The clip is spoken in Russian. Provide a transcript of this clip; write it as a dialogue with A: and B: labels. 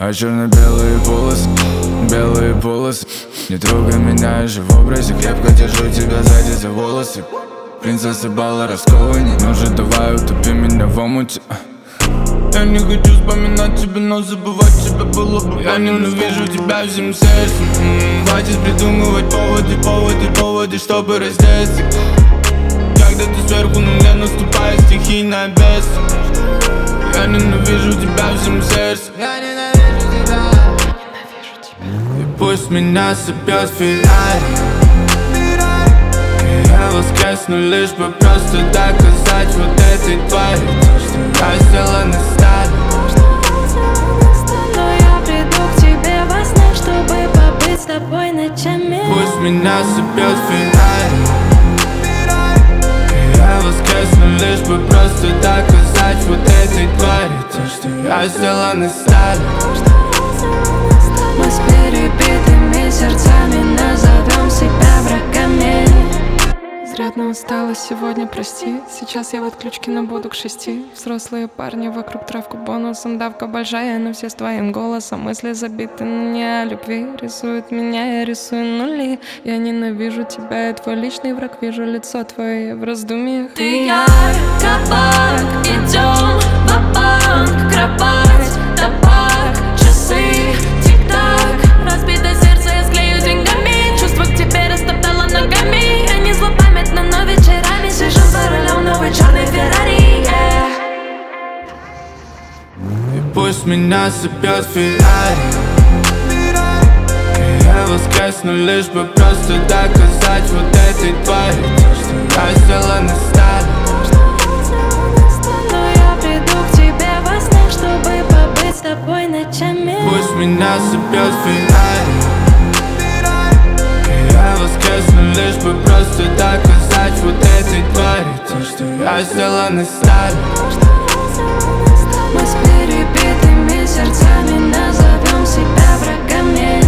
A: А черно-белые полосы. Не трогай меня, я же в образе. Крепко держу тебя сзади за волосы. Принцесса бала раскованней. Ну же давай утопи меня в омуте. Я не хочу вспоминать тебя, но забывать тебя было бы. Я ненавижу тебя всем сердцем. Хватит придумывать поводы, чтобы раздеться. Когда ты сверху на меня наступает стихийная бедствие. Я ненавижу тебя всем сердцем. Я ненавижу тебя. И пусть меня собьет Феррари. Я воскресну лишь бы просто доказать вот этой твари то, что я сделан из стали.
B: Но я приду к тебе во сне, чтобы побыть с тобой ночами.
A: Пусть меня собьет Феррари. Я воскресну лишь бы просто доказать вот этой твари то, что я сделан из стали.
B: Мы с перебитыми сердцами назовем себя врагами. Изрядно устала сегодня, прости. Сейчас я в отключке, но буду к 6. Взрослые парни вокруг травку бонусом. Давка большая, но все с твоим голосом. Мысли забиты, но не о любви. Рисует меня, я рисую нули. Я ненавижу тебя, я твой личный враг. Вижу лицо твое в раздумьях.
C: Ты я, кабак, идем ва-банк. Кровать, табак, часы, тик-так. Разбитое сердце я склею деньгами. Чувство к тебе растоптала ногами. Я не злопамятна, но вечерами сижу за рулем новой черной Феррари.
A: И пусть меня собьет Феррари. Я воскресну лишь бы просто доказать вот этой твари то, что я сделан из стали.
B: Но я приду к тебе во сне, чтобы побыть с тобой ночами.
A: Пусть меня собьет Феррари. Я воскресну лишь бы просто доказать вот этой твари то, что я сделан из стали.
B: Мы с перебитыми сердцами назовем себя врагами.